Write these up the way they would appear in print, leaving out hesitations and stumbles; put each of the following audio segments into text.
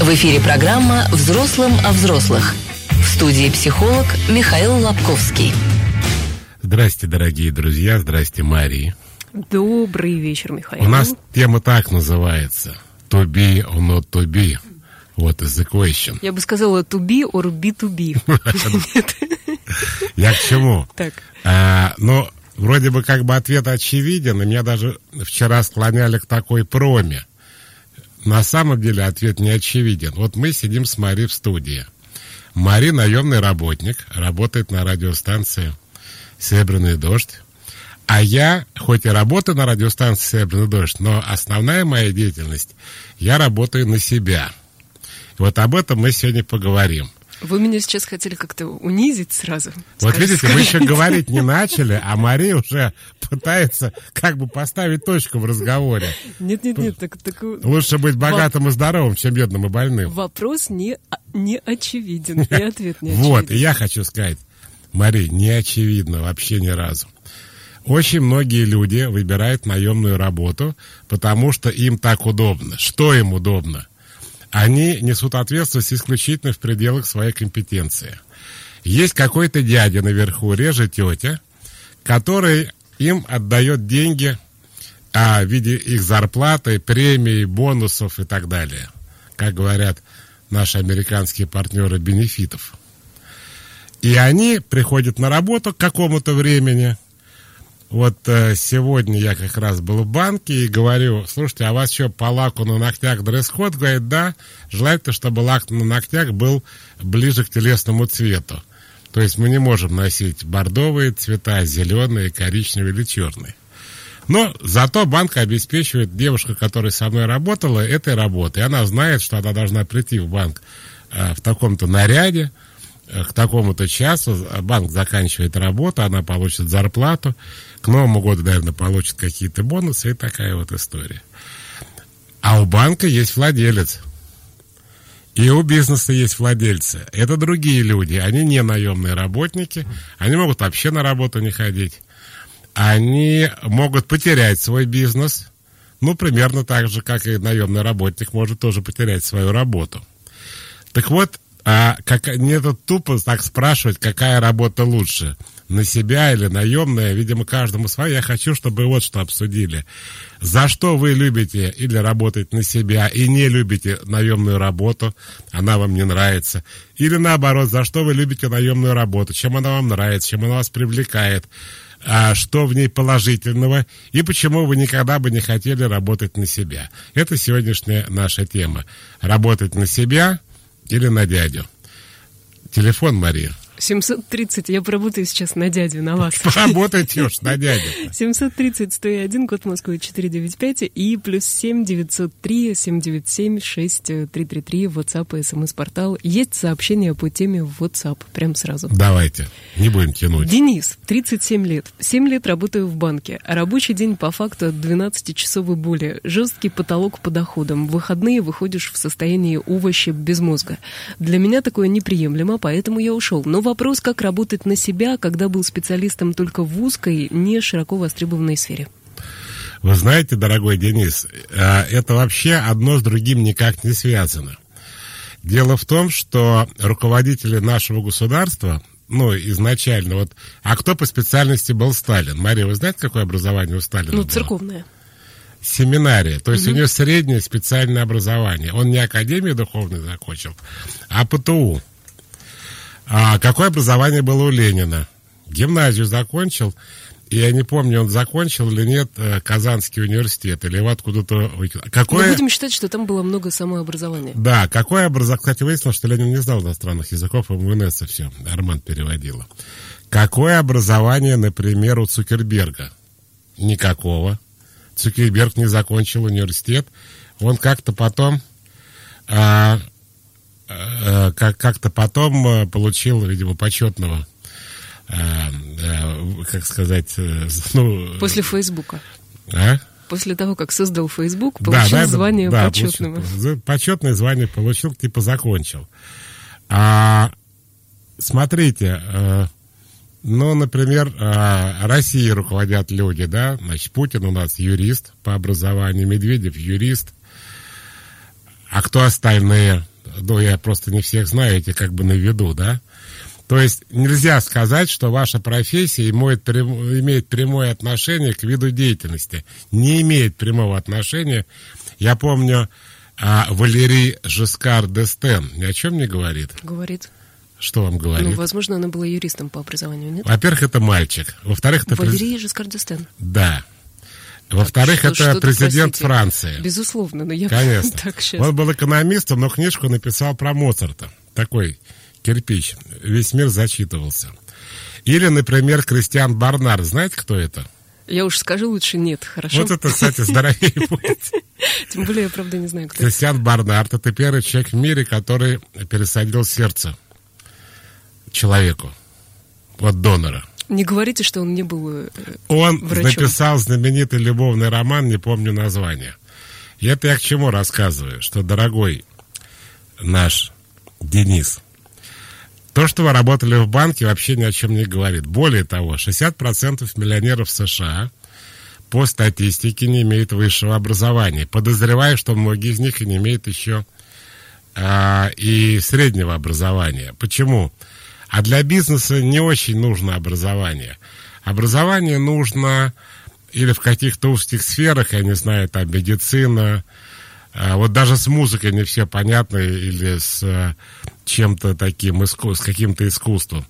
В эфире программа «Взрослым о взрослых». В студии психолог Михаил Лобковский. Здрасте, дорогие друзья. Здрасте, Мария. Добрый вечер, Михаил. У нас тема так называется. To be or not to be. What is the question? Я бы сказала to be or be to be. Я к чему? Так. Ну, вроде бы как бы ответ очевиден, и меня даже вчера склоняли к такой проме. На самом деле ответ не очевиден. Вот мы сидим с Мари в студии. Мари наемный работник, работает на радиостанции «Серебряный дождь». А я, хоть и работаю на радиостанции «Серебряный дождь», но основная моя деятельность, я работаю на себя. И вот об этом мы сегодня поговорим. Вы меня сейчас хотели как-то унизить сразу. Вот видите, мы еще говорить не начали, а Мария уже пытается как бы поставить точку в разговоре. Нет, так... Лучше быть богатым и здоровым, чем бедным и больным. Вопрос не очевиден, и ответ не очевиден. Вот, и я хочу сказать, Мария, не очевидно вообще ни разу. Очень многие люди выбирают наемную работу, потому что им так удобно. Что им удобно? Они несут ответственность исключительно в пределах своей компетенции. Есть какой-то дядя наверху, реже тетя, который им отдает деньги в виде их зарплаты, премий, бонусов и так далее. Как говорят наши американские партнеры, бенефитов. И они приходят на работу к какому-то времени. Вот сегодня я как раз был в банке и говорю: слушайте, а у вас что, по лаку на ногтях дресс-код? Говорит, да, желательно, чтобы лак на ногтях был ближе к телесному цвету. То есть мы не можем носить бордовые цвета, зеленые, коричневые или черные. Но зато банк обеспечивает девушку, которая со мной работала, этой работой. И она знает, что она должна прийти в банк в таком-то наряде, к такому-то часу. Банк заканчивает работу, она получит зарплату. К Новому году, наверное, получит какие-то бонусы, и такая вот история. А у банка есть владелец. И у бизнеса есть владельцы. Это другие люди, они не наемные работники. Они могут вообще на работу не ходить. Они могут потерять свой бизнес. Ну, примерно так же, как и наемный работник может тоже потерять свою работу. Так вот, не тут тупо так спрашивать, какая работа лучше, на себя или наемная, видимо, каждому своя. Я хочу, чтобы вот что обсудили. За что вы любите или работать на себя и не любите наемную работу, она вам не нравится. Или наоборот, за что вы любите наемную работу, чем она вам нравится, чем она вас привлекает, что в ней положительного и почему вы никогда бы не хотели работать на себя. Это сегодняшняя наша тема. Работать на себя или на дядю. Телефон, Мария. 730, я поработаю сейчас на дядю, на вас. Поработайте уж на дядю. 730-101, код Москвы 495 и +7 903 797 6333, WhatsApp и СМС-портал. Есть сообщение по теме в WhatsApp, прям сразу. Давайте, не будем тянуть. Денис, 37 лет. 7 лет работаю в банке. Рабочий день по факту 12 часов и более. Жесткий потолок по доходам. В выходные выходишь в состоянии овоща без мозга. Для меня такое неприемлемо, поэтому я ушел. Но вопрос, как работать на себя, когда был специалистом только в узкой, не широко востребованной сфере. Вы знаете, дорогой Денис, это вообще одно с другим никак не связано. Дело в том, что руководители нашего государства, изначально, а кто по специальности был Сталин? Мария, вы знаете, какое образование у Сталина было? Церковное. Семинария, то есть у него среднее специальное образование. Он не академию духовную закончил, а ПТУ. А какое образование было у Ленина? Гимназию закончил, и я не помню, он закончил или нет Казанский университет, или его откуда-то... Мы будем считать, что там было много самообразования. Да, какое образование... Кстати, выяснилось, что Ленин не знал иностранных языков, ему инесса все, Арман переводила. Какое образование, например, у Цукерберга? Никакого. Цукерберг не закончил университет. Он как-то потом получил, видимо, почетного, После Фейсбука. После того, как создал Фейсбук, получил звание почетного. Почетное звание получил, закончил. Смотрите, например, Россией руководят люди, да, значит, Путин у нас юрист по образованию, Медведев юрист. А кто остальные? ну, я просто не всех знаю, эти как бы на виду, да? То есть нельзя сказать, что ваша профессия имеет прямое отношение к виду деятельности. Не имеет прямого отношения. Я помню, Валерий Жескар д'Эстен ни о чем не говорит? Говорит. Что вам говорит? Ну, возможно, она была юристом по образованию, нет? Во-первых, это мальчик. Во-вторых, это... Валерий Жескар д'Эстен. Да. Во-вторых, это президент Франции. Безусловно, но я... Конечно. Так, сейчас. Он был экономистом, но книжку написал про Моцарта. Такой кирпич. Весь мир зачитывался. Или, например, Кристиан Барнар. Знаете, кто это? Я уж скажу лучше нет, хорошо? Вот это, кстати, здоровее будет. Тем более, я, правда, не знаю, кто это. Кристиан Барнар — это первый человек в мире, который пересадил сердце человеку. Вот донора. Не говорите, что он не был Он врачом. написал знаменитый любовный роман, не помню название. И это я к чему рассказываю, что, дорогой наш Денис, то, что вы работали в банке, вообще ни о чем не говорит. Более того, 60% миллионеров США по статистике не имеют высшего образования. Подозреваю, что многие из них и не имеют еще и среднего образования. Почему? А для бизнеса не очень нужно образование. Образование нужно или в каких-то узких сферах, я не знаю, там медицина, вот даже с музыкой не все понятно, или с чем-то таким, с каким-то искусством.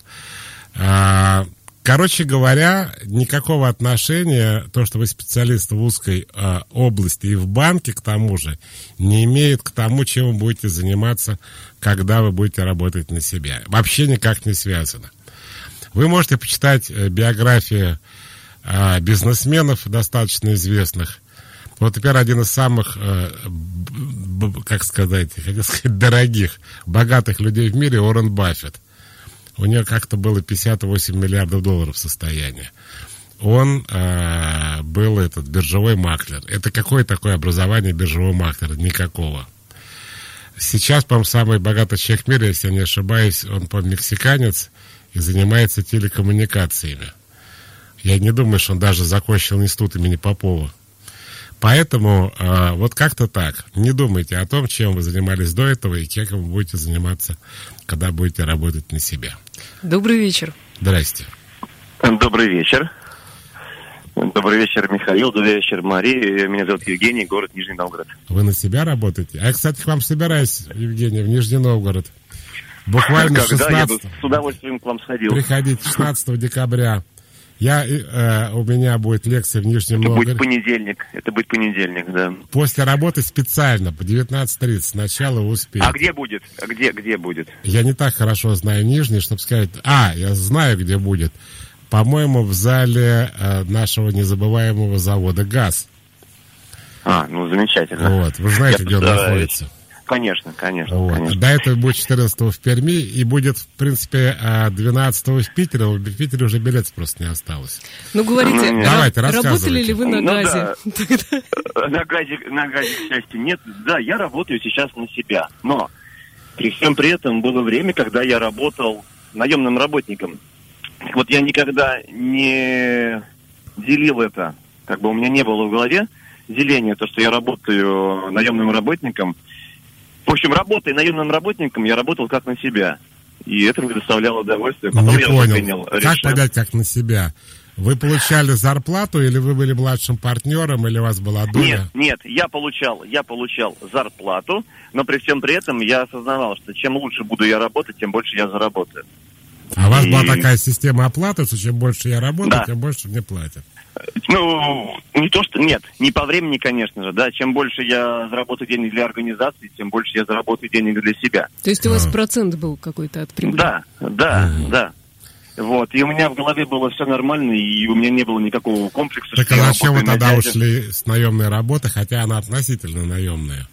Короче говоря, никакого отношения то, что вы специалист в узкой области и в банке, к тому же, не имеет к тому, чем вы будете заниматься, когда вы будете работать на себя. Вообще никак не связано. Вы можете почитать биографии бизнесменов достаточно известных. Вот теперь один из самых, как сказать, дорогих, богатых людей в мире — Уоррен Баффет. У него как-то было 58 миллиардов долларов состояние. Он был биржевой маклер. Это какое такое образование биржевого маклера? Никакого. Сейчас, по-моему, самый богатый человек в мире, если я не ошибаюсь, он, по-моему, мексиканец и занимается телекоммуникациями. Я не думаю, что он даже закончил институт имени Попова. Поэтому вот как-то так. Не думайте о том, чем вы занимались до этого и кем вы будете заниматься, когда будете работать на себя. Добрый вечер. Здрасте. Добрый вечер. Добрый вечер, Михаил. Добрый вечер, Мария. Меня зовут Евгений, город Нижний Новгород. Вы на себя работаете? А я, кстати, к вам собираюсь, Евгений, в Нижний Новгород. Буквально 16... я бы с удовольствием к вам сходил. Приходите 16 декабря. У меня будет лекция в Нижнем Новгороде. Это будет понедельник, да. После работы специально, по 19:30, сначала вы успеете. А где будет? Где будет? Я не так хорошо знаю Нижний, чтобы сказать... я знаю, где будет. По-моему, в зале нашего незабываемого завода «ГАЗ». Замечательно. Вот, вы знаете, где он находится? Конечно. Вот. До этого будет 14-го в Перми и будет, в принципе, 12-го в Питере. В Питере уже билетов просто не осталось. Говорите, давайте, работали ли вы на ГАЗе? Да. На ГАЗе, к счастью, нет. Да, я работаю сейчас на себя. Но при всем при этом было время, когда я работал наемным работником. Вот я никогда не делил это. У меня не было в голове деления, то, что я работаю наемным работником. В общем, работая наемным работником, я работал как на себя. И это мне доставляло удовольствие. Потом не я понял. принял как решение. понять, как на себя? Вы получали зарплату, или вы были младшим партнером, или у вас была доля? Нет, я получал зарплату, но при всем при этом я осознавал, что чем лучше буду я работать, тем больше я заработаю. А у вас была такая система оплаты, что чем больше я работаю, тем больше мне платят? Не то, что... Нет, не по времени, конечно же, да. Чем больше я заработаю денег для организации, тем больше я заработаю денег для себя. То есть у вас процент был какой-то от прибыли? Да. Вот, и у меня в голове было все нормально, и у меня не было никакого комплекса. Так а зачем вы тогда ушли с наемной работы, хотя она относительно наемная?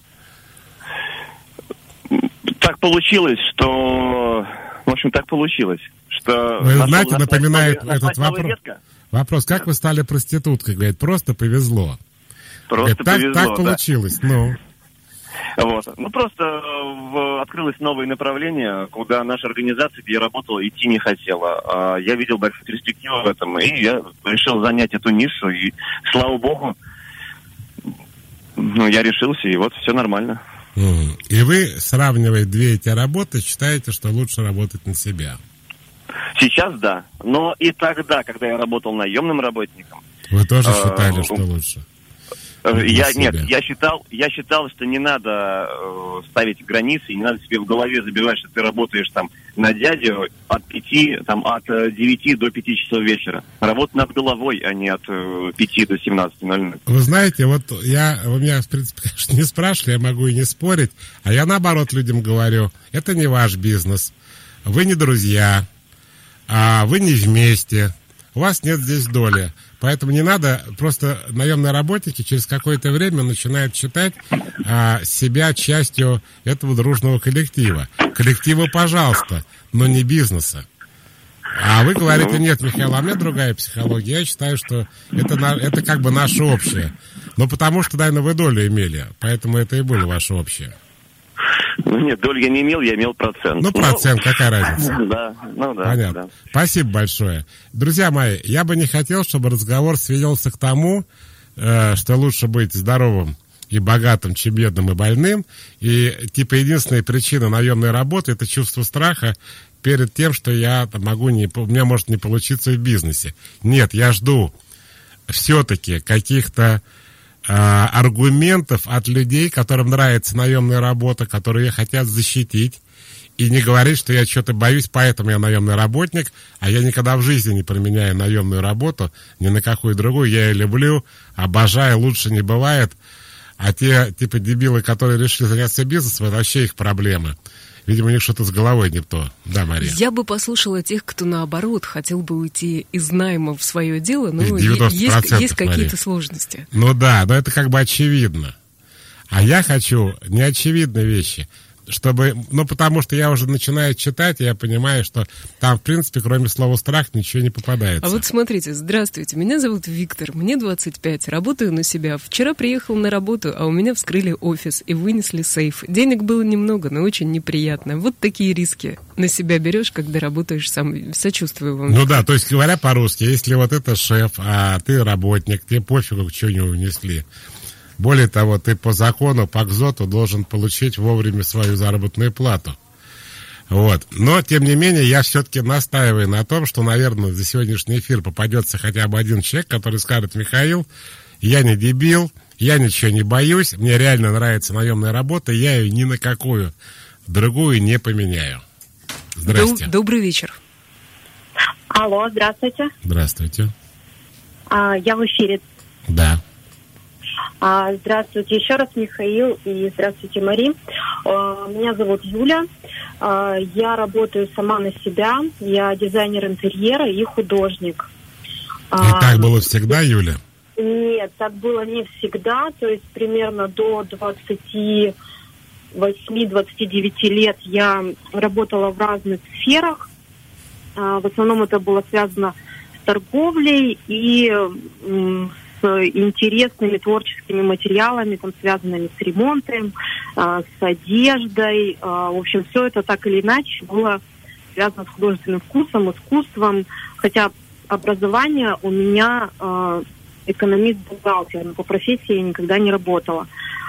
Так получилось, что... В общем, так получилось, что... Вы знаете, напоминает этот вопрос, как вы стали проституткой? Говорит, просто повезло. Повезло, так получилось, Вот. Просто открылось новое направление, куда наша организация, где я работал, идти не хотела. Я видел большую перспективу в этом, и я решил занять эту нишу, и, слава богу, я решился, и вот все нормально. И вы, сравнивая две эти работы, считаете, что лучше работать на себя? Сейчас да. Но и тогда, когда я работал наемным работником... Вы тоже считали, что лучше? Я считал, что не надо ставить границы, и не надо себе в голове забивать, что ты работаешь там на дядю от 9 до 5 часов вечера. Работа над головой, а не от 5 до 17:00. Вы знаете, вот вы меня, в принципе, конечно, не спрашивали, я могу и не спорить, а я наоборот людям говорю, это не ваш бизнес, вы не друзья, вы не вместе, у вас нет здесь доли. Поэтому не надо, просто наемные работники через какое-то время начинают считать себя частью этого дружного коллектива. Коллектива, пожалуйста, но не бизнеса. А вы говорите, нет, Михаил, а у меня другая психология. Я считаю, что это как бы наше общее. Но потому что, наверное, вы долю имели, поэтому это и было ваше общее. Нет, долю я не имел, я имел процент. Ну, процент, какая разница? Да, Понятно. Да. Спасибо большое. Друзья мои, я бы не хотел, чтобы разговор свелся к тому, что лучше быть здоровым и богатым, чем бедным и больным. И, единственная причина наемной работы – это чувство страха перед тем, что у меня может не получиться в бизнесе. Нет, я жду все-таки каких-то аргументов от людей, которым нравится наемная работа, которые хотят защитить, и не говорить, что я что-то боюсь, поэтому я наемный работник, а я никогда в жизни не применяю наемную работу ни на какую другую. Я ее люблю, обожаю, лучше не бывает. А те, дебилы, которые решили заняться бизнесом, это вообще их проблемы. Видимо, у них что-то с головой не то. Да, Мария? Я бы послушала тех, кто, наоборот, хотел бы уйти из найма в свое дело, но есть какие-то сложности. Ну да, но это как бы очевидно. А я хочу неочевидные вещи. Потому что я уже начинаю читать, и я понимаю, что там, в принципе, кроме слова «страх», ничего не попадается. А вот смотрите, здравствуйте, меня зовут Виктор, мне 25, работаю на себя. Вчера приехал на работу, а у меня вскрыли офис и вынесли сейф. Денег было немного, но очень неприятно. Вот такие риски на себя берешь, когда работаешь сам. Сочувствую вам. Ну да, то есть, говоря по-русски, если вот это шеф, а ты работник, тебе пофигу, что не унесли. Более того, ты по закону, по КЗОТу должен получить вовремя свою заработную плату. Вот. Но, тем не менее, я все-таки настаиваю на том, что, наверное, за сегодняшний эфир попадется хотя бы один человек, который скажет: Михаил, я не дебил, я ничего не боюсь, мне реально нравится наемная работа, я ее ни на какую другую не поменяю. Здрасте. Добрый вечер. Алло, здравствуйте. Здравствуйте. Я в эфире. Да. Здравствуйте еще раз, Михаил, и здравствуйте, Мари. Меня зовут Юля. Я работаю сама на себя. Я дизайнер интерьера и художник. И так было всегда, Юля? Нет, так было не всегда. То есть примерно до 28-29 лет я работала в разных сферах. В основном это было связано с торговлей и с интересными творческими материалами, связанными с ремонтом, с одеждой. В общем, все это так или иначе было связано с художественным вкусом, искусством. Хотя образование у меня экономист-бухгалтер, но по профессии я никогда не работала.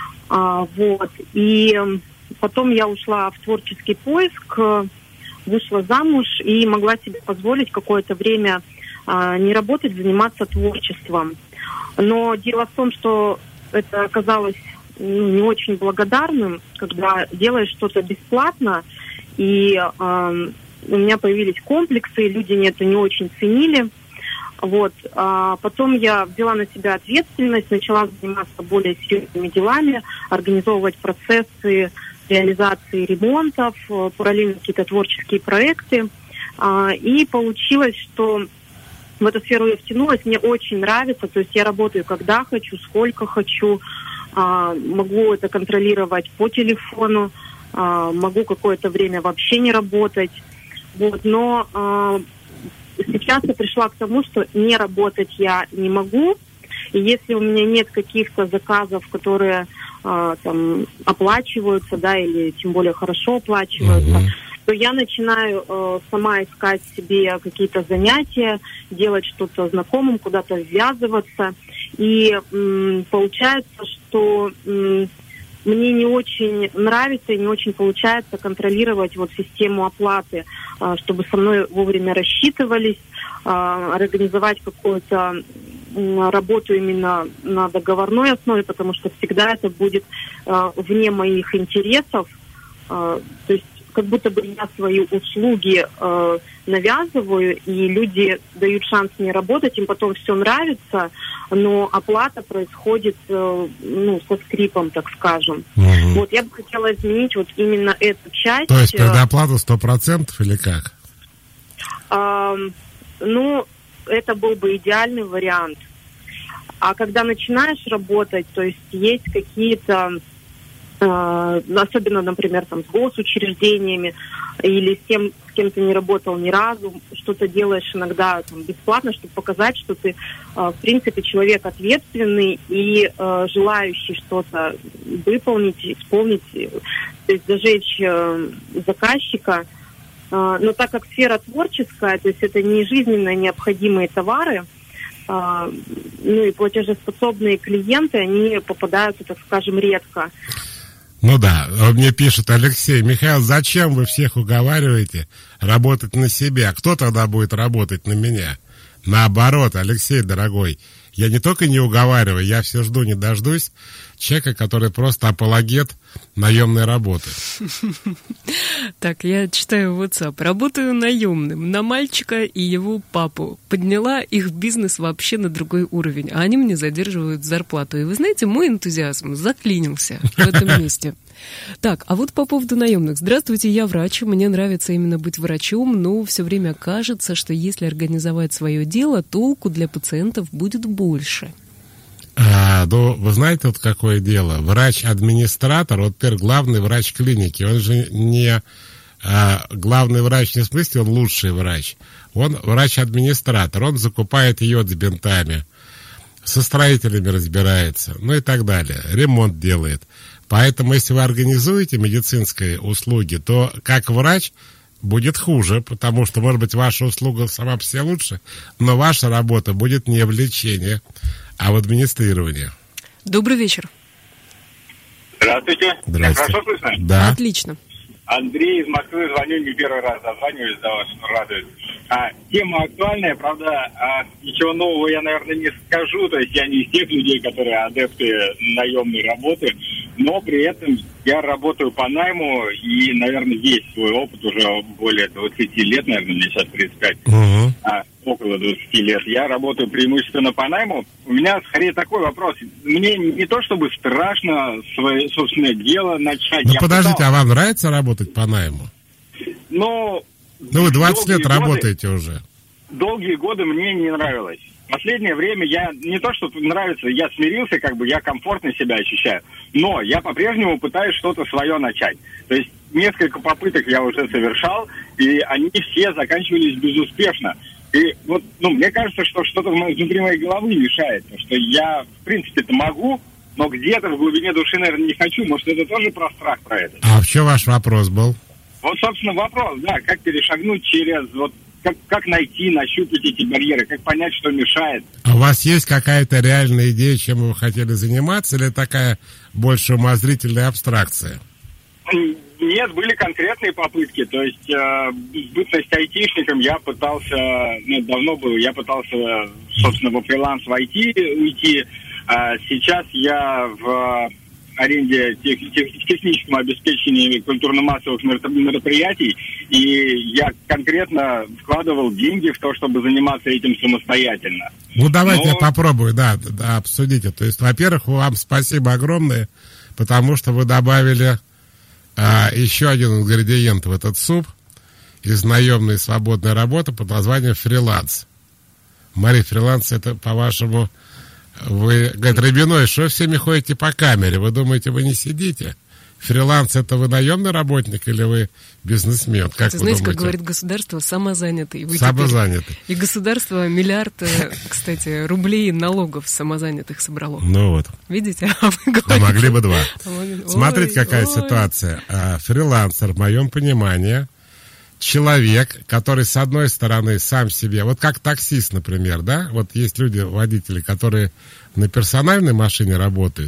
И потом я ушла в творческий поиск, вышла замуж и могла себе позволить какое-то время не работать, заниматься творчеством. Но дело в том, что это оказалось не очень благодарным, когда делаешь что-то бесплатно, и у меня появились комплексы, и люди это не очень ценили. Потом я взяла на себя ответственность, начала заниматься более серьезными делами, организовывать процессы реализации ремонтов, параллельно какие-то творческие проекты. И получилось, что в эту сферу я втянулась, мне очень нравится, то есть я работаю когда хочу, сколько хочу, могу это контролировать по телефону, могу какое-то время вообще не работать. Но сейчас я пришла к тому, что не работать я не могу, и если у меня нет каких-то заказов, которые оплачиваются, или тем более хорошо оплачиваются, то я начинаю сама искать себе какие-то занятия, делать что-то знакомым, куда-то ввязываться. И получается, что мне не очень нравится и не очень получается контролировать вот систему оплаты, чтобы со мной вовремя рассчитывались, организовать какую-то работу именно на договорной основе, потому что всегда это будет вне моих интересов. То есть как будто бы я свои услуги навязываю, и люди дают шанс мне работать, им потом все нравится, но оплата происходит со скрипом, так скажем. Вот я бы хотела изменить вот именно эту часть. То есть предоплата 100% или как? Это был бы идеальный вариант. А когда начинаешь работать, то есть какие-то, особенно, например, там, с госучреждениями или с кем ты не работал ни разу, что-то делаешь иногда там, бесплатно, чтобы показать, что ты, в принципе, человек ответственный и желающий что-то выполнить, исполнить, то есть зажечь заказчика. Но так как сфера творческая, то есть это не жизненно необходимые товары, и платежеспособные клиенты, они попадаются, так скажем, редко. Ну да, мне пишет Алексей: Михаил, зачем вы всех уговариваете работать на себя? Кто тогда будет работать на меня? Наоборот, Алексей, дорогой, я не только не уговариваю, я все жду, не дождусь человека, который просто апологет наемной работы. Так, я читаю WhatsApp. Работаю наемным на мальчика и его папу. Подняла их бизнес вообще на другой уровень, а они мне задерживают зарплату. И вы знаете, мой энтузиазм заклинился в этом месте. Так, а вот по поводу наемных. Здравствуйте, я врач, мне нравится именно быть врачом, но все время кажется, что если организовать свое дело, толку для пациентов будет больше. Вы знаете, вот какое дело? Врач-администратор, вот теперь главный врач клиники, он же не главный врач не в смысле он лучший врач, он врач-администратор, он закупает йод с бинтами, со строителями разбирается, и так далее, ремонт делает. Поэтому, если вы организуете медицинские услуги, то как врач будет хуже, потому что, может быть, ваша услуга сама по себе лучше, но ваша работа будет не в лечении, а в администрировании. Добрый вечер. Здравствуйте. Здравствуйте. Хорошо слышно? Да. Отлично. Андрей из Москвы, звоню, не первый раз дозваниваюсь, за вас радует. Тема актуальная, правда, ничего нового я, наверное, не скажу, то есть я не из тех людей, которые адепты наемной работы, но при этом я работаю по найму и, наверное, весь свой опыт уже более 20 лет, наверное, мне сейчас 35, около 20 лет, я работаю преимущественно по найму. У меня скорее такой вопрос. Мне не то чтобы страшно свое собственное дело начать. Подождите, а вам нравится работать по найму? Вы 20 лет работаете уже. Долгие годы мне не нравилось. Последнее время я не то, что нравится, я смирился, я комфортно себя ощущаю, но я по-прежнему пытаюсь что-то свое начать. То есть несколько попыток я уже совершал, и они все заканчивались безуспешно. И мне кажется, что что-то внутри моей головы мешает, потому что я, в принципе-то могу, но где-то в глубине души, наверное, не хочу. Может, это тоже про страх, про это? А в чем ваш вопрос был? Собственно, вопрос, как перешагнуть через, как найти, нащупать эти барьеры, как понять, что мешает. А у вас есть какая-то реальная идея, чем вы хотели заниматься, или такая больше умозрительная абстракция? Нет, были конкретные попытки, то есть бытность айтишником я пытался, давно было, я пытался, собственно, во фриланс в IT уйти, сейчас я в аренде техническом обеспечении культурно-массовых мероприятий, и я конкретно вкладывал деньги в то, чтобы заниматься этим самостоятельно. Давайте я попробую, обсудите. То есть, во-первых, вам спасибо огромное, потому что вы добавили еще один ингредиент в этот суп из наемной свободной работы под названием фриланс. Мария, фриланс — это, по-вашему, вы, говорит, Рябиной, что всеми ходите по камере? Вы думаете, вы не сидите? Фриланс — это вы наемный работник или вы бизнесмен? Как вы знаете, думаете? как говорит государство, самозанятый. Самозанятый. И государство миллиард, кстати, рублей налогов самозанятых собрало. Видите? А вы говорите... могли бы 2. Смотрите, какая ситуация. Фрилансер, в моем понимании, человек, который, с одной стороны, сам себе, как таксист, например, есть люди, водители, которые на персональной машине работают,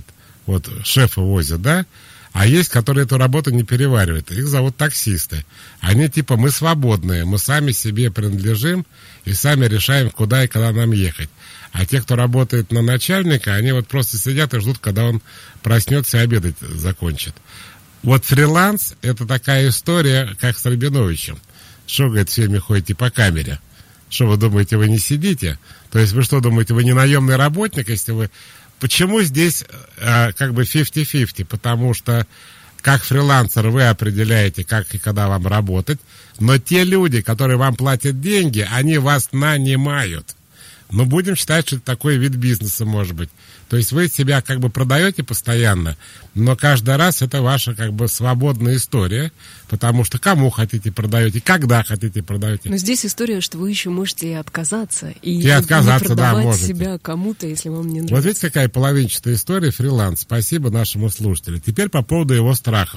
вот шефа возят, да? А есть, которые эту работу не переваривают. Их зовут таксисты. Они типа мы свободные, мы сами себе принадлежим и сами решаем, куда и когда нам ехать. А те, кто работает на начальника, они вот просто сидят и ждут, когда он проснется и обедать закончит. Вот фриланс — это такая история, как с Рабиновичем. Что, говорит, все время ходите по камере? Что, вы думаете, вы не сидите? То есть вы что, думаете, вы не наемный работник, если вы... Почему здесь как бы 50-50? Потому что как фрилансер вы определяете, как и когда вам работать, но те люди, которые вам платят деньги, они вас нанимают. Но будем считать, что это такой вид бизнеса может быть. То есть вы себя как бы продаете постоянно, но каждый раз это ваша как бы свободная история, потому что кому хотите продаете, когда хотите продаете. Но здесь история, что вы еще можете и отказаться. И отказаться, не продавать можете себя кому-то, если вам не нравится. Вот видите, какая половинчатая история, фриланс. Спасибо нашему слушателю. Теперь по поводу его страхов.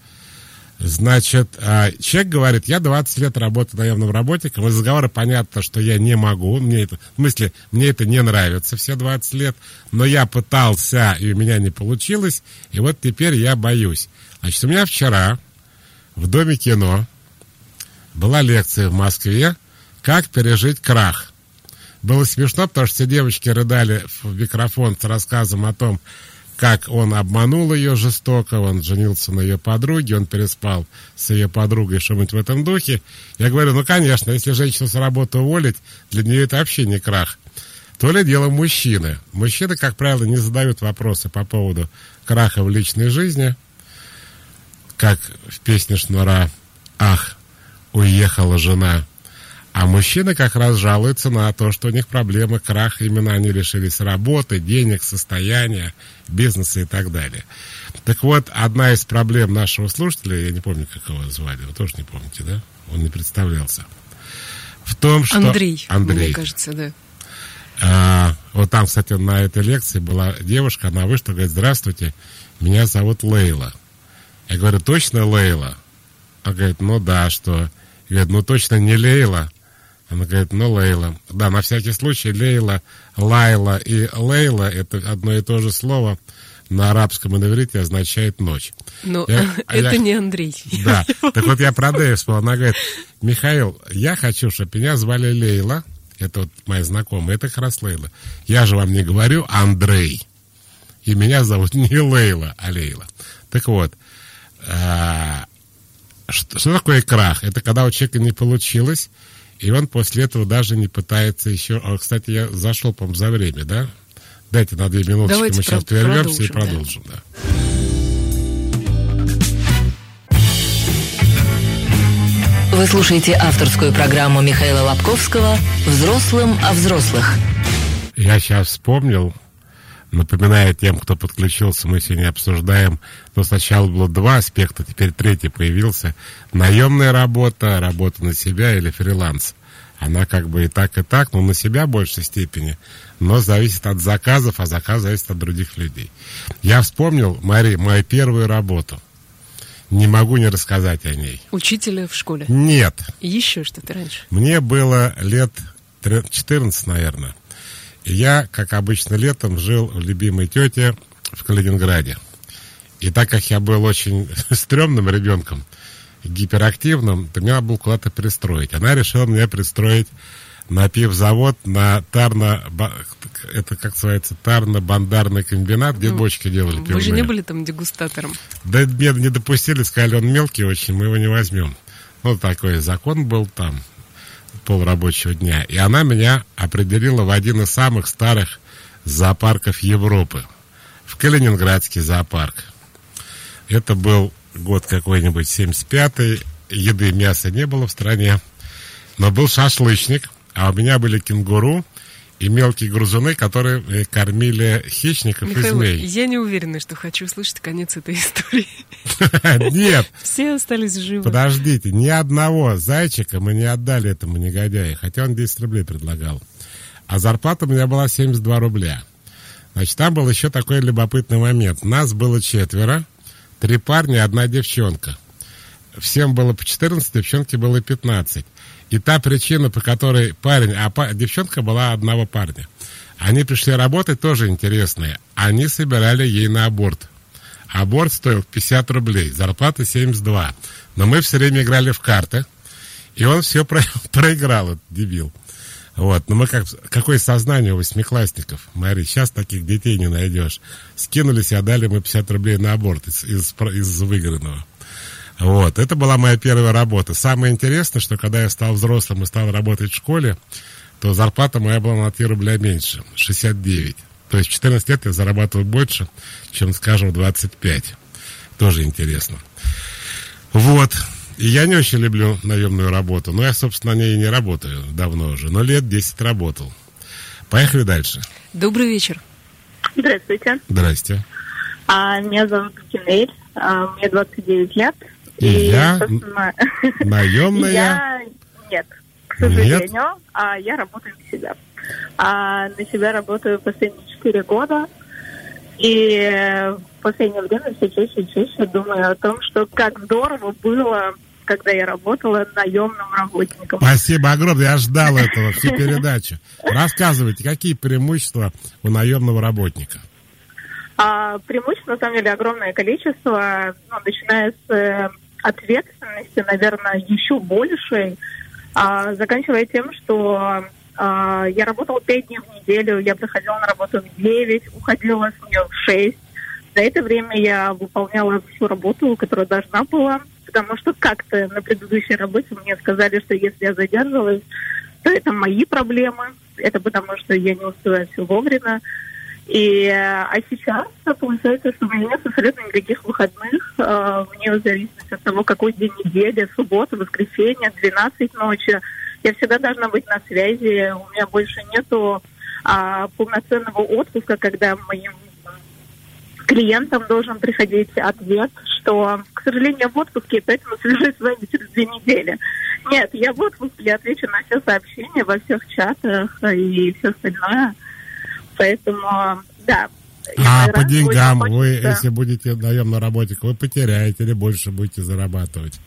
Значит, человек говорит, я 20 лет работаю наемным работником, из разговора понятно, что я не могу, мне это не нравится все 20 лет, но я пытался, и у меня не получилось, и вот теперь я боюсь. Значит, у меня вчера в Доме кино была лекция в Москве «Как пережить крах». Было смешно, потому что все девочки рыдали в микрофон с рассказом о том, как он обманул ее жестоко, он женился на ее подруге, он переспал с ее подругой, что-нибудь в этом духе. Я говорю, ну, конечно, если женщину с работы уволить, для нее это вообще не крах. То ли дело мужчины. Мужчины, как правило, не задают вопросы по поводу краха в личной жизни, как в песне Шнура «Ах, уехала жена». А мужчины как раз жалуются на то, что у них проблемы, крах, именно они лишились работы, денег, состояния, бизнеса и так далее. Так вот, одна из проблем нашего слушателя, я не помню, как его звали, вы тоже не помните, да? Он не представлялся. В том, что... Андрей, мне кажется, да. Вот там, кстати, на этой лекции была девушка, она вышла, говорит, здравствуйте, меня зовут Лейла. Я говорю, точно Лейла? Она говорит, ну да, что? Я говорю, ну точно не Лейла? Она говорит, ну, Лейла. Да, на всякий случай, Лейла, Лайла и Лейла — это одно и то же слово. На арабском и на иврите означает ночь. Но это не Андрей. Да, так вот я про Дэя вспомнил. Она говорит, Михаил, я хочу, чтобы меня звали Лейла. Это вот моя знакомая, это как раз Лейла. Я же вам не говорю Андрей. И меня зовут не Лейла, а Лейла. Так вот, что такое крах? Это когда у человека не получилось, и он после этого даже не пытается еще... Кстати, я зашел, по-моему, за время, да? Дайте на 2 минуточки, давайте мы сейчас прервемся и продолжим. Да. Вы слушаете авторскую программу Михаила Лобковского «Взрослым о взрослых». Я сейчас вспомнил, напоминая тем, кто подключился, мы сегодня обсуждаем, но сначала было 2 аспекта, теперь 3 появился. Наемная работа, работа на себя или фриланс. Она как бы и так, но на себя в большей степени, но зависит от заказов, а заказ зависит от других людей. Я вспомнил, Мари, мою первую работу. Не могу не рассказать о ней. Учителя в школе? Нет. Еще что-то раньше? Мне было лет 14, наверное. И я, как обычно, летом жил в любимой тете в Калининграде. И так как я был очень стрёмным ребенком, гиперактивным, то мне надо было куда-то пристроить. Она решила меня пристроить на пивзавод, на это как называется, тарно-бандарный комбинат, где бочки делали пивные. Вы же не были там дегустатором? Да меня не допустили, сказали, он мелкий очень, мы его не возьмем. Ну, такой закон был там, полрабочего дня. И она меня определила в один из самых старых зоопарков Европы. В Калининградский зоопарк. Это был год какой-нибудь 75-й. Еды, мяса не было в стране. Но был шашлычник. А у меня были кенгуру и мелкие грызуны, которые кормили хищников и змей. Я не уверена, что хочу услышать конец этой истории. Нет. Все остались живы. Подождите, ни одного зайчика мы не отдали этому негодяю, хотя он 10 рублей предлагал. А зарплата у меня была 72 рубля. Значит, там был еще такой любопытный момент. Нас было 4, 3 парня, 1 девчонка. Всем было по 14, девчонке было 15. И та причина, по которой парень, девчонка была одного парня. Они пришли работать, тоже интересные. Они собирали ей на аборт. Аборт стоил 50 рублей, зарплата 72. Но мы все время играли в карты, и он все проиграл, этот дебил. Вот, но мы какое сознание у восьмиклассников, Мари, сейчас таких детей не найдешь. Скинулись и отдали мы 50 рублей на аборт из выигранного. Вот, это была моя первая работа. Самое интересное, что когда я стал взрослым и стал работать в школе, то зарплата моя была на 3 рубля меньше, 69. То есть в 14 лет я зарабатывал больше, чем, скажем, в 25. Тоже интересно. Вот. И я не очень люблю наемную работу. Но я, собственно, на ней и не работаю давно уже. Но лет 10 работал. Поехали дальше. Добрый вечер. Здравствуйте. Здрасте. Меня зовут Кинель. Мне 29 лет. И я наемная? Нет, к сожалению. Я работаю на себя. На себя работаю последние 4 года. И в последнее время все чаще и чаще думаю о том, что как здорово было, когда я работала наемным работником. Спасибо огромное, я ждал этого всю передачу. Рассказывайте, какие преимущества у наемного работника? Преимуществ, на самом деле, огромное количество, начиная с ответственности, наверное, еще большей, заканчивая тем, что я работала 5 дней в неделю, я приходила на работу в 9, уходила с нее в 6. За это время я выполняла всю работу, которую должна была, потому что как-то на предыдущей работе мне сказали, что если я задерживалась, то это мои проблемы, это потому что я не успеваю все вовремя. А сейчас получается, что у меня нет абсолютно никаких выходных, вне зависимости от того, какой день недели, суббота, воскресенье, 12 ночи. Я всегда должна быть на связи, у меня больше нету полноценного отпуска, когда моим клиентам должен приходить ответ, что, к сожалению, я в отпуске, поэтому свяжусь с вами через 2 недели. Нет, я в отпуске, я отвечу на все сообщения во всех чатах и все остальное. Поэтому, да. По деньгам вы, если будете наемным работником, вы потеряете или больше будете зарабатывать?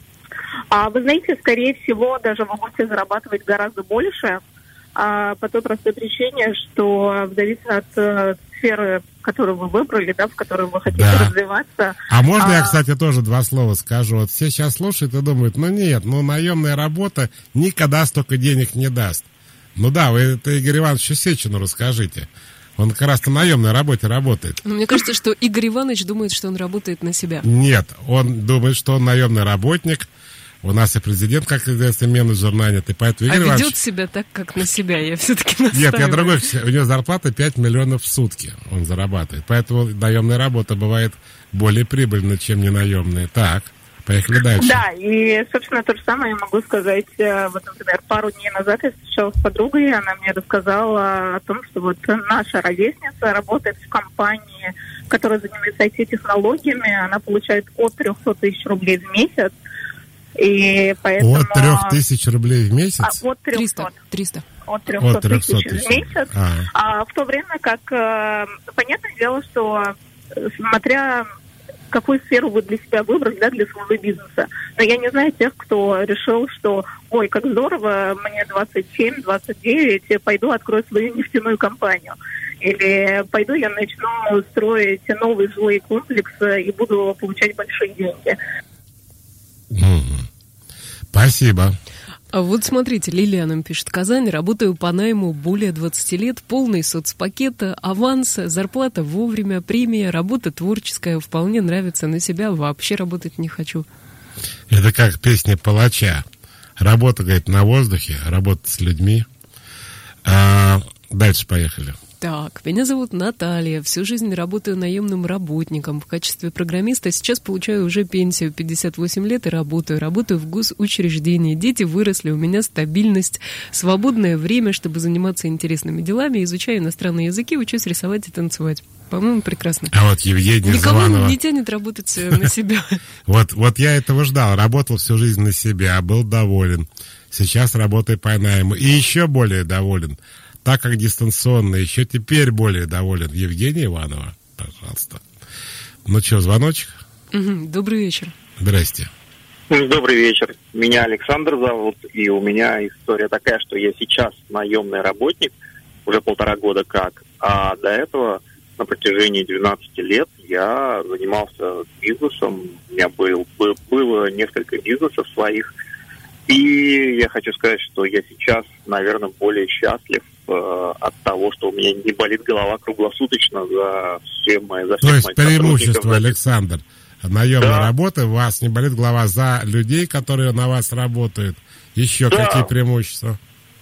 Вы знаете, скорее всего, даже вы будете зарабатывать гораздо больше, по той простой причине, что в зависимости от сферы, которую вы выбрали, да, в которой вы хотите развиваться. А можно я, кстати, тоже 2 слова скажу? Вот все сейчас слушают и думают, наемная работа никогда столько денег не даст. Вы это Игорь Ивановичу Сечину расскажите. Он как раз на наемной работе работает. Мне кажется, что Игорь Иванович думает, что он работает на себя. Нет, он думает, что он наемный работник. У нас и президент, как известно, менеджер нанят. И поэтому Игорь ведет себя так, как на себя. Я все-таки настаиваю. Нет, я другой. У него зарплата 5 миллионов в сутки он зарабатывает. Поэтому наемная работа бывает более прибыльна, чем не наемная. Так, поехали дальше. Да, и, собственно, то же самое я могу сказать. Вот, например, пару дней назад я встречалась с подругой, и она мне рассказала о том, что вот наша ровесница работает в компании, которая занимается IT-технологиями. Она получает от 300 тысяч рублей в месяц. И поэтому... От 3000 рублей в месяц? От 300. 300. От 300 тысяч в месяц. В то время как, понятное дело, что смотря какую сферу вы для себя выбрали, да, для своего бизнеса. Но я не знаю тех, кто решил, что, ой, как здорово, мне 27, 29, пойду открою свою нефтяную компанию. Или пойду я начну строить новые жилые комплексы и буду получать большие деньги. Спасибо. А вот смотрите, Лилия нам пишет: Казань, работаю по найму более 20 лет, полный соцпакет, аванс, зарплата вовремя, премия, работа творческая, вполне нравится, на себя вообще работать не хочу. Это как песня Палача. Работа, говорит, на воздухе, работа с людьми. Дальше поехали. Так, меня зовут Наталья, всю жизнь работаю наемным работником в качестве программиста, сейчас получаю уже пенсию, 58 лет и работаю в госучреждении, дети выросли, у меня стабильность, свободное время, чтобы заниматься интересными делами, изучаю иностранные языки, учусь рисовать и танцевать. По-моему, прекрасно. А вот Евгения Никого Званова... не тянет работать на себя. Вот я этого ждал, работал всю жизнь на себя, был доволен, сейчас работаю по найму и еще более доволен. Так как дистанционно, еще теперь более доволен. Евгения Иванова, пожалуйста. Ну что, звоночек? Добрый вечер. Здрасте. Добрый вечер. Меня Александр зовут, и у меня история такая, что я сейчас наемный работник, уже 1,5 года как. А до этого на протяжении 12 лет я занимался бизнесом. У меня было несколько бизнесов своих. И я хочу сказать, что я сейчас, наверное, более счастлив от того, что у меня не болит голова круглосуточно за всех моих сотрудников. То есть преимущество, Александр, наемной работы, у вас не болит голова за людей, которые на вас работают. Еще какие преимущества?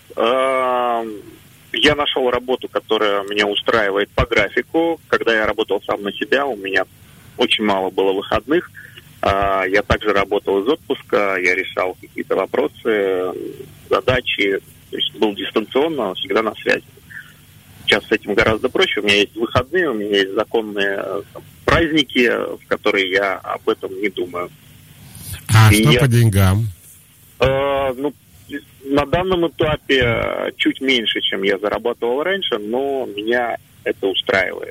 Я нашел работу, которая меня устраивает по графику. Когда я работал сам на себя, у меня очень мало было выходных. Я также работал из отпуска, я решал какие-то вопросы, задачи. То есть был дистанционно, всегда на связи. Сейчас с этим гораздо проще. У меня есть выходные, у меня есть законные праздники, в которые я об этом не думаю. А что по деньгам? На данном этапе чуть меньше, чем я зарабатывал раньше, но меня это устраивает.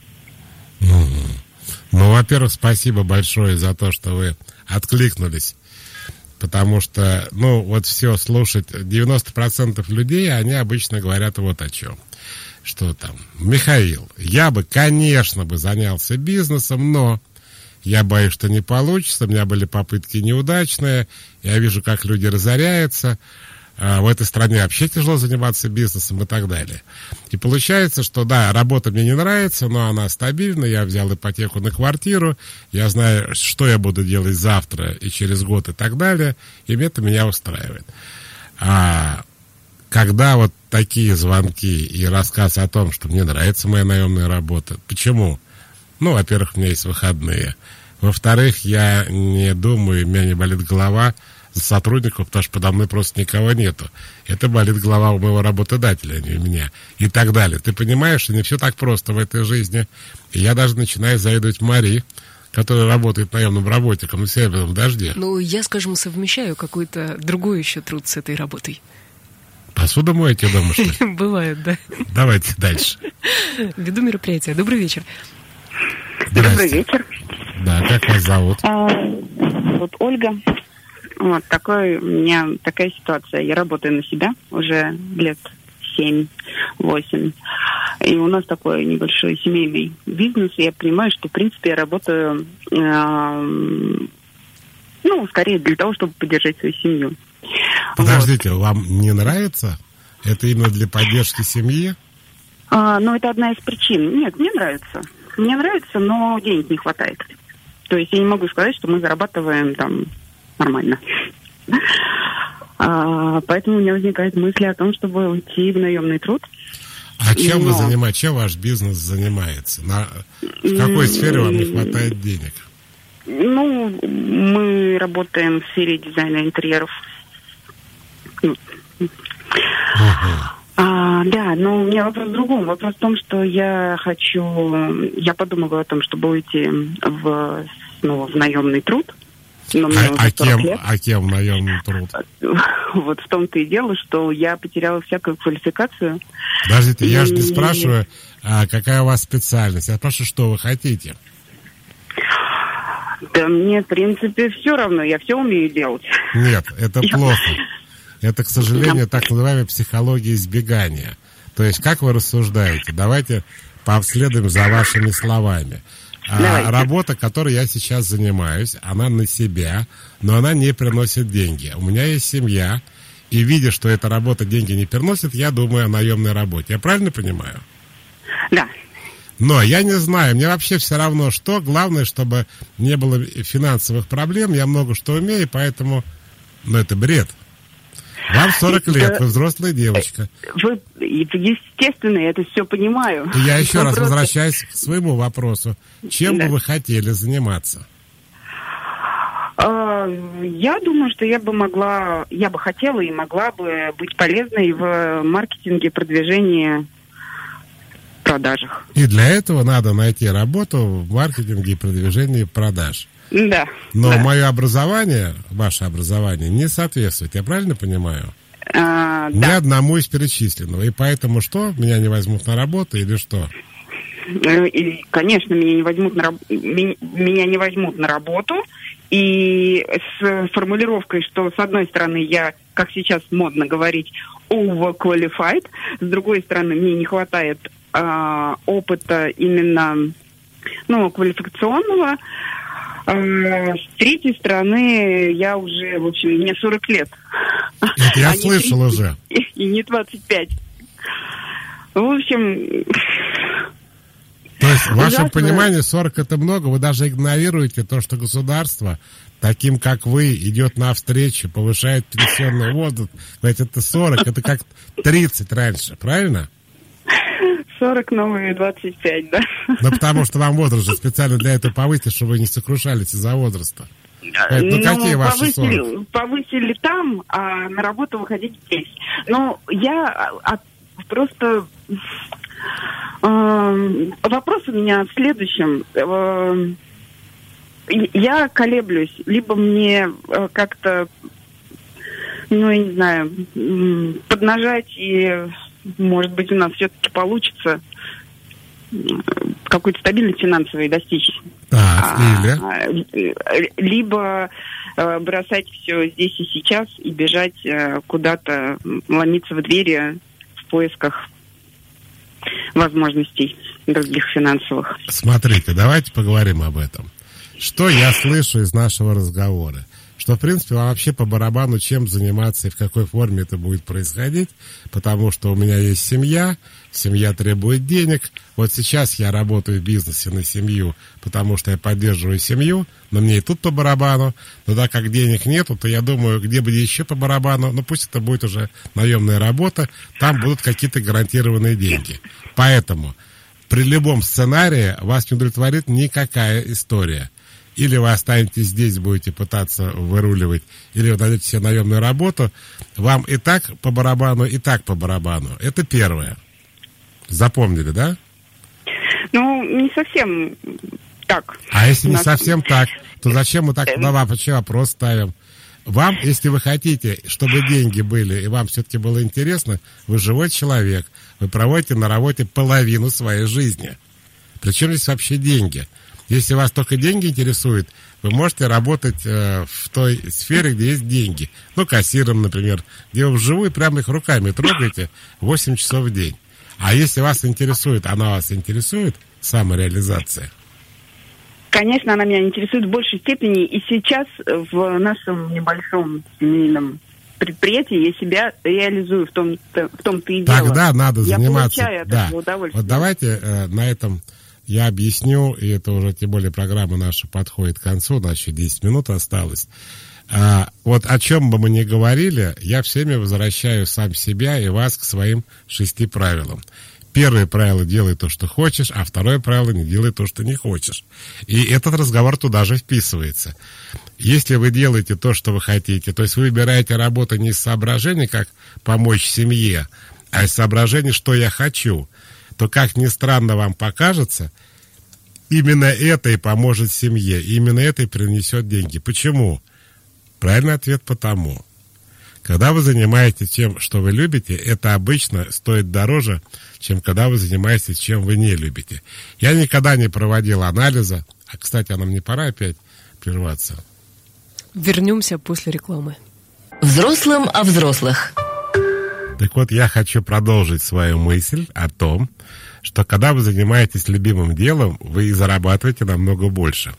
Ну, во-первых, спасибо большое за то, что вы откликнулись. Потому что, вот все слушать, 90% людей, они обычно говорят вот о чем. Что там, Михаил, я бы, конечно, занялся бизнесом, но я боюсь, что не получится, у меня были попытки неудачные, я вижу, как люди разоряются, в этой стране вообще тяжело заниматься бизнесом и так далее. И получается, что да, работа мне не нравится, но она стабильна, я взял ипотеку на квартиру, я знаю, что я буду делать завтра и через год и так далее, и это меня устраивает. А когда вот такие звонки и рассказ о том, что мне нравится моя наемная работа, почему? Во-первых, у меня есть выходные. Во-вторых, я не думаю, у меня не болит голова за сотрудников, потому что подо мной просто никого нету. Это болит голова у моего работодателя, а не у меня. И так далее. Ты понимаешь, что не все так просто в этой жизни. И я даже начинаю завидовать Мари, которая работает наемным работником на Северном дожде. Я, скажем, совмещаю какой-то другой еще труд с этой работой. Посуду моете дома, что ли? Бывает, да. Давайте дальше. Веду мероприятие. Добрый вечер. Добрый вечер. Да, как вас зовут? Вот Ольга. У меня такая ситуация. Я работаю на себя уже лет 7-8. И у нас такой небольшой семейный бизнес. И я понимаю, что, в принципе, я работаю, скорее для того, чтобы поддержать свою семью. Подождите, вам не нравится? Это именно для поддержки семьи? Это одна из причин. Нет, мне нравится. Мне нравится, но денег не хватает. То есть я не могу сказать, что мы зарабатываем там нормально. Поэтому у меня возникает мысль о том, чтобы уйти в наемный труд. А чем вы занимаетесь? Чем ваш бизнес занимается? В какой сфере вам не хватает денег? Мы работаем в сфере дизайна интерьеров. Да, но у меня вопрос в другом. Вопрос в том, что я подумываю о том, чтобы уйти в наемный труд. Кем наемный труд? Вот в том-то и дело, что я потеряла всякую квалификацию. Подождите, я же не спрашиваю, какая у вас специальность. Я спрашиваю, что вы хотите. Да мне, в принципе, все равно. Я все умею делать. Нет, это плохо. Это, к сожалению, так называемая психология избегания. То есть, как вы рассуждаете? Давайте пообследуем за вашими словами. Работа, которой я сейчас занимаюсь, она на себя, но она не приносит деньги. У меня есть семья, и видя, что эта работа деньги не приносит, я думаю о наемной работе. Я правильно понимаю? Да. Но я не знаю, мне вообще все равно что. Главное, чтобы не было финансовых проблем. Я много что умею, поэтому... это бред. Вам 40 лет, вы взрослая девочка. Естественно, я это все понимаю. И я еще раз возвращаюсь к своему вопросу. Чем бы вы хотели заниматься? Я думаю, что я бы хотела и могла бы быть полезной в маркетинге, продвижении, продажах. И для этого надо найти работу в маркетинге, продвижении, продаж. Да. Но мое образование, ваше образование, не соответствует. Я правильно понимаю? Ни одному из перечисленного. И поэтому что? Меня не возьмут на работу или что? И, конечно, меня не возьмут на работу. И с формулировкой, что с одной стороны я, как сейчас модно говорить, overqualified, с другой стороны мне не хватает опыта именно, квалификационного. С третьей стороны, я уже, в общем, мне 40 лет. Это я слышал уже. И не 25. В общем... То есть, в вашем понимании, 40 это много, вы даже игнорируете то, что государство, таким как вы, идет навстречу, повышает пенсионный возраст. Говорит, это 40, это как 30 раньше, правильно? 40 новые 25, да. Ну, потому что вам возраст же специально для этого повысили, чтобы вы не сокрушались из-за возраста. Какие ваши 40? Повысили там, а на работу выходить здесь. Я просто... Вопрос у меня в следующем. Я колеблюсь. Либо мне как-то, я не знаю, поднажать и... Может быть, у нас все-таки получится какой-то стабильности финансовой достичь. Либо бросать все здесь и сейчас и бежать куда-то, ломиться в двери в поисках возможностей других финансовых. Смотрите, давайте поговорим об этом. Что я слышу из нашего разговора? Что, в принципе, вам вообще по барабану, чем заниматься и в какой форме это будет происходить, потому что у меня есть семья требует денег. Вот сейчас я работаю в бизнесе на семью, потому что я поддерживаю семью, но мне и тут по барабану. Но так как денег нету, то я думаю, где бы еще по барабану, пусть это будет уже наемная работа, там будут какие-то гарантированные деньги. Поэтому при любом сценарии вас не удовлетворит никакая история. Или вы останетесь здесь, будете пытаться выруливать, или вы найдете себе наемную работу, вам и так по барабану, и так по барабану. Это первое. Запомнили, да? Не совсем так. А если не совсем так, то зачем мы так вообще вопрос ставим? Вам, если вы хотите, чтобы деньги были, и вам все-таки было интересно, вы живой человек, вы проводите на работе половину своей жизни. Причем здесь вообще деньги? Если вас только деньги интересуют, вы можете работать в той сфере, где есть деньги. Кассиром, например, где вы вживую прямо их руками трогаете 8 часов в день. А если вас интересует, она вас интересует, самореализация? Конечно, она меня интересует в большей степени. И сейчас в нашем небольшом семейном предприятии я себя реализую в том-то и дело. Тогда надо заниматься. Я получаю от этого удовольствие. Вот давайте на этом... Я объясню, и это уже, тем более, программа наша подходит к концу, у нас еще 10 минут осталось. Вот о чем бы мы ни говорили, я всеми возвращаю сам себя и вас к своим 6 правилам. Первое правило — делай то, что хочешь, а второе правило — не делай то, что не хочешь. И этот разговор туда же вписывается. Если вы делаете то, что вы хотите, то есть вы выбираете работу не из соображений, как помочь семье, а из соображений, что я хочу, то, как ни странно вам покажется, именно это и поможет семье, именно это и принесет деньги. Почему? Правильный ответ — потому. Когда вы занимаетесь тем, что вы любите, это обычно стоит дороже, чем когда вы занимаетесь чем вы не любите. Я никогда не проводил анализа. А, кстати, нам не пора опять прерваться? Вернемся после рекламы. Взрослым о взрослых. Так вот, я хочу продолжить свою мысль о том, что когда вы занимаетесь любимым делом, вы и зарабатываете намного больше.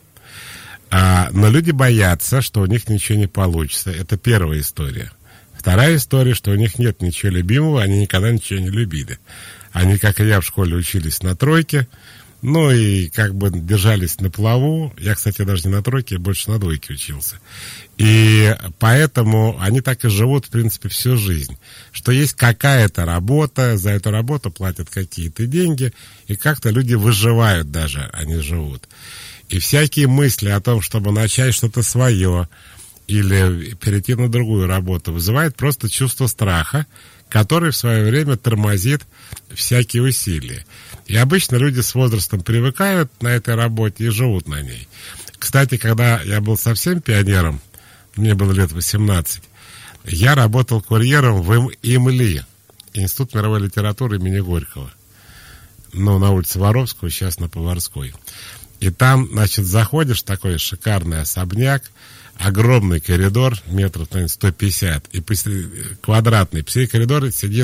Но люди боятся, что у них ничего не получится. Это первая история. Вторая история, что у них нет ничего любимого, они никогда ничего не любили. Они, как и я, в школе учились на тройке, и как бы держались на плаву. Я, кстати, даже не на тройке, больше на двойке учился. И поэтому они так и живут, в принципе, всю жизнь. Что есть какая-то работа, за эту работу платят какие-то деньги, и как-то люди выживают даже, они живут. И всякие мысли о том, чтобы начать что-то свое или перейти на другую работу, вызывает просто чувство страха, который в свое время тормозит всякие усилия. И обычно люди с возрастом привыкают на этой работе и живут на ней. Кстати, когда я был совсем пионером, мне было лет 18, я работал курьером в ИМЛИ, Институт мировой литературы имени Горького. На улице Воровского, сейчас на Поварской. И там, значит, заходишь, такой шикарный особняк, огромный коридор, метров, наверное, 150, и квадратный. Посреди коридора сидит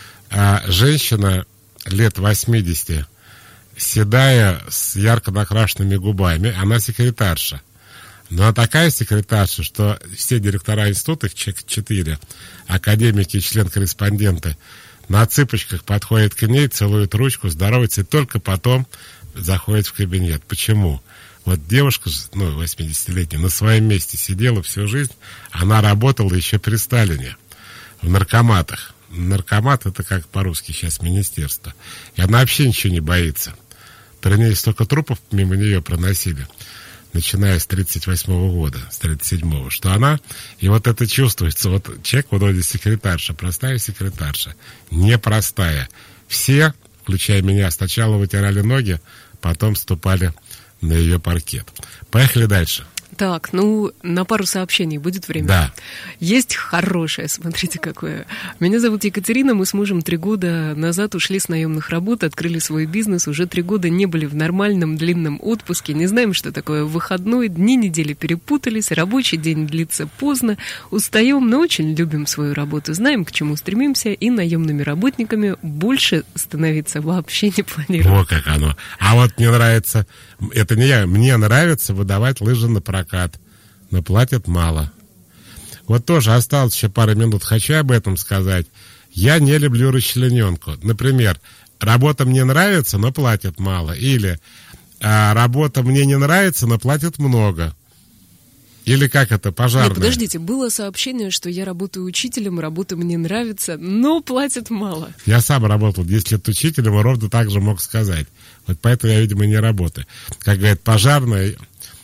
женщина лет 80, седая, с ярко накрашенными губами. Она секретарша. Но она такая секретарша, что все директора института, их 4, академики и член-корреспонденты, на цыпочках подходят к ней, целуют ручку, здороваются, и только потом заходит в кабинет. Почему? Вот девушка, 80-летняя, на своем месте сидела всю жизнь. Она работала еще при Сталине в наркоматах. Наркомат — это как по-русски сейчас министерство. И она вообще ничего не боится. При ней столько трупов мимо нее проносили, начиная с 1938 года, с 1937, что она... И вот это чувствуется. Вот человек, вот вроде секретарша, простая секретарша, непростая. Все, включая меня, сначала вытирали ноги, потом ступали на ее паркет. Поехали дальше. Так, на пару сообщений будет время? Да. Есть хорошее, смотрите какое. Меня зовут Екатерина, мы с мужем 3 года назад ушли с наемных работ, открыли свой бизнес, уже 3 года не были в нормальном длинном отпуске, не знаем, что такое выходной, дни недели перепутались, рабочий день длится поздно, устаем, но очень любим свою работу, знаем, к чему стремимся, и наемными работниками больше становиться вообще не планируем. Вот как оно. А вот мне нравится, это не я, мне нравится выдавать лыжи на прокат, но платят мало. Вот тоже осталось еще пару минут. Хочу об этом сказать. Я не люблю расчлененку. Например, работа мне нравится, но платят мало. Или работа мне не нравится, но платят много. Или как это, пожарная? Нет, подождите, было сообщение, что я работаю учителем, работа мне нравится, но платят мало. Я сам работал 10 лет учителем, и ровно так же мог сказать. Вот поэтому я, видимо, не работаю. Как говорят, пожарная...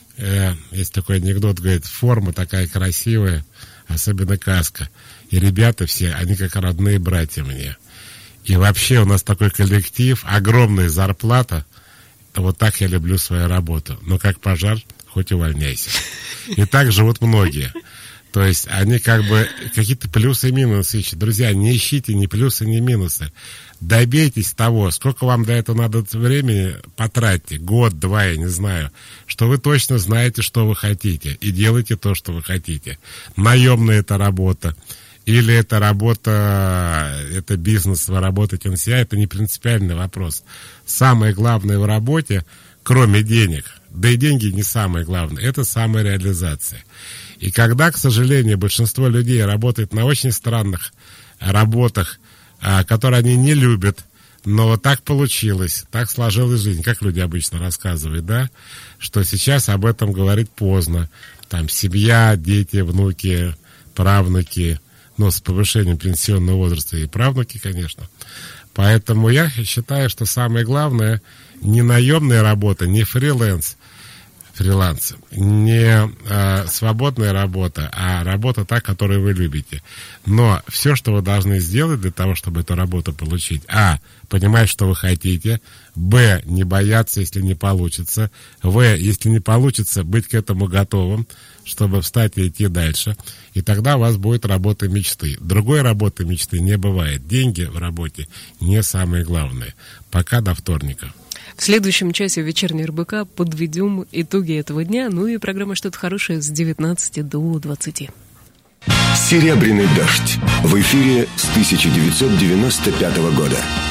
Есть такой анекдот, говорит, форма такая красивая, особенно каска. И ребята все, они как родные братья мне. И вообще у нас такой коллектив, огромная зарплата. Вот так я люблю свою работу. Но как пожар, хоть увольняйся. И так живут многие. То есть они как бы какие-то плюсы и минусы ищут. Друзья, не ищите ни плюсы, ни минусы. Добейтесь того, сколько вам до этого надо времени, потратьте, год, 2, я не знаю, что вы точно знаете, что вы хотите, и делайте то, что вы хотите. Наемная это работа, или это работа, это бизнес, вы работаете на себя, это не принципиальный вопрос. Самое главное в работе, кроме денег, да и деньги не самое главное, это самореализация. И когда, к сожалению, большинство людей работает на очень странных работах, которые они не любят, но так получилось, так сложилась жизнь, как люди обычно рассказывают, да, что сейчас об этом говорить поздно. Там семья, дети, внуки, правнуки, с повышением пенсионного возраста и правнуки, конечно. Поэтому я считаю, что самое главное не наемная работа, не фриланс, не свободная работа, а работа та, которую вы любите. Но все, что вы должны сделать для того, чтобы эту работу получить: понимать, что вы хотите; не бояться, если не получится; если не получится, быть к этому готовым, чтобы встать и идти дальше. И тогда у вас будет работа мечты. Другой работы мечты не бывает. Деньги в работе не самое главное. Пока, до вторника. В следующем часе вечерней РБК подведем итоги этого дня, и программа «Что-то хорошее» с 19 до 20. «Серебряный дождь» в эфире с 1995 года.